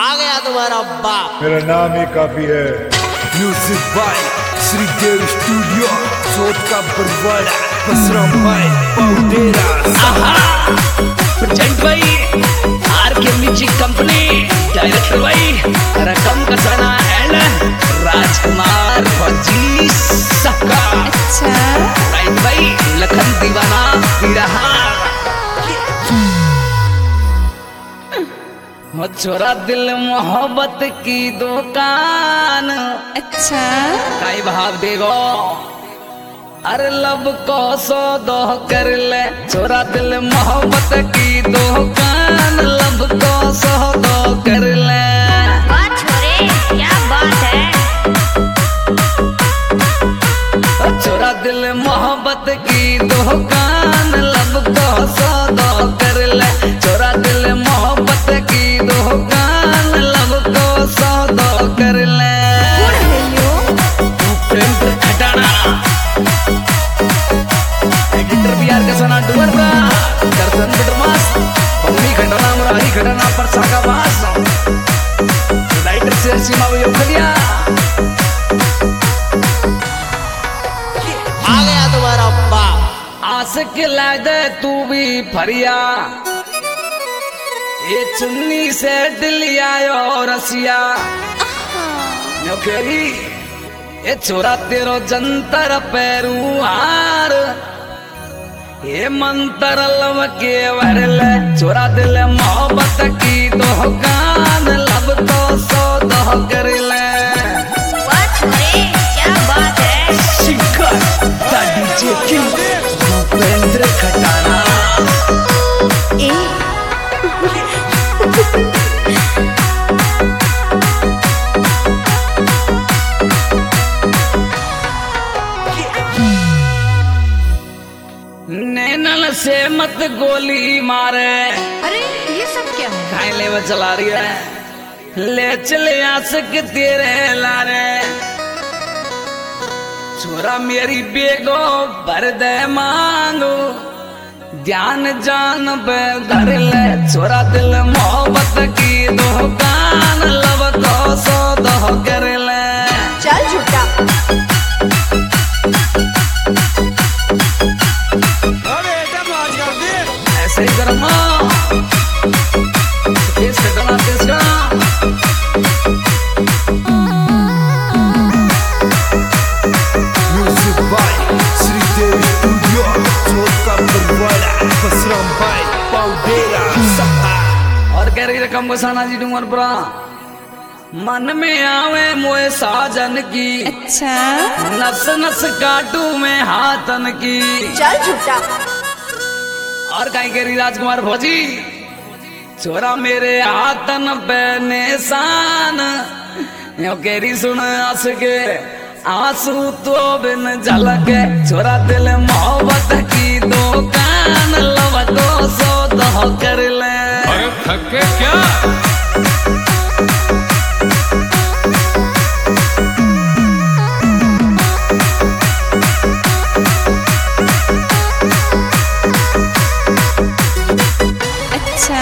आ गया तुम्हारा बाप। मेरा नाम ही काफी है। म्यूजिक बाय श्रीदेव स्टूडियो सोच का बरवाड़ा बसराम भाई पाउडेरा प्रेजेंट भाई आर के म्यूजिक कंपनी डायरेक्टर भाई रकम कसाना एंड राजकुमार फौजी सक्का। अच्छा राइट भाई लखन दीवाना बिरहा हो छोरा दिल मोहब्बत की दुकान। अच्छा काई भाव देगो अरे लब को सौदो कर ले छोरा दिल मोहब्बत की दुकान लब को सौदो कर ले। वाह छोरे क्या बात है। छोरा दिल मोहब्बत की दुकान लब को सौदो कर ले छोरा दिल मोहब्बत की दुकान लब को सौदो कर ले। खटाना एडिटर बिहार का सोना डुअर ब्रा दर्शन बिटरमास मम्मी खटाना मुरारी खटाना पर साका बास राइटर से सीमा वो खलिया। आ गया तुम्हारा बाप। आशिक लादे तू भी फरिया ये चुन्नी से दिलिया और रसिया नौकरी ये छोरा तेरो जंतर पैरू हार ये मंत्र लव के वरले छोरा दिल मोहब्बत की दुकान लब तो सौदा कर ले। वाह छोरे क्या बात है। शिखर डीजे किंग भूपेंद्र खटाना नैनल से मत गोली मारे। अरे ये सब क्या है। खाई ले वो चला रही है ले चले आशिक तेरे लारे छोरा मेरी बेगो भर दे मांगो ध्यान जान पे धर ले छोरा दिल मोहब्बत की दुकान लब को सौदा कर ले। चल झूठा। ऐसे ही करमा इस घटना किसका म्यूजिक बाय श्रीदेव स्टूडियो सोच का बरवाड़ा बसराम भाई पाउडेरा सफा और कह रही रकम बसाना जी डूमर पुरा मन में आवे मोए साजन की। अच्छा नस नस काटू में हाथन की। चल झूठा। और कहीं कह रही राजकुमार भौजी छोरा मेरे हाथन पे निशान यो कह रही सुन आस के आंसू तो बिन झलके छोरा दिल मोहब्बत की दुकान लब को सौदा कर ले। अरे थके क्या अच्छा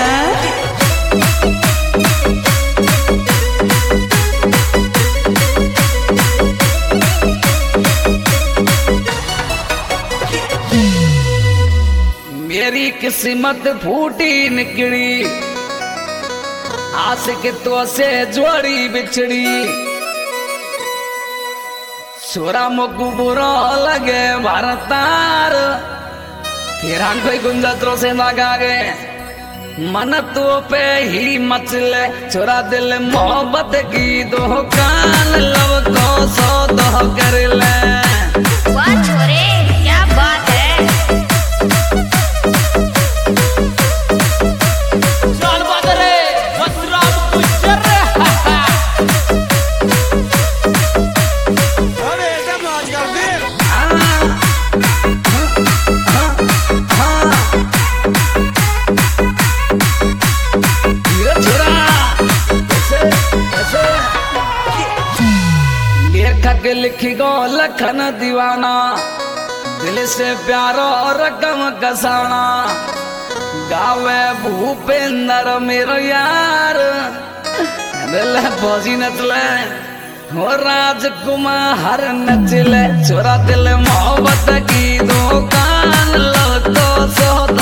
मेरी किस्मत फूटी निकली आशिक तो से जोड़ी बिछड़ी छोरा मोकू बुरा लगे भारतार फिर हम कोई गुंजत्रों से लगा गए मन तो पे ही मचले छोरा दिल मोहब्बत की दुकान लब को सौदा कर ले। वाह छोरे क्या बात है। चल बादरे बसराम गुजर लेखक लिखी गो लखन दीवाना दिल से प्यारो रकम कसाना गावे भूपेंद्र मेरो यार ले फौजी नचले हो राजकुमार नचले छोरा दिल मोहब्बत की दुकान लो तो सौदा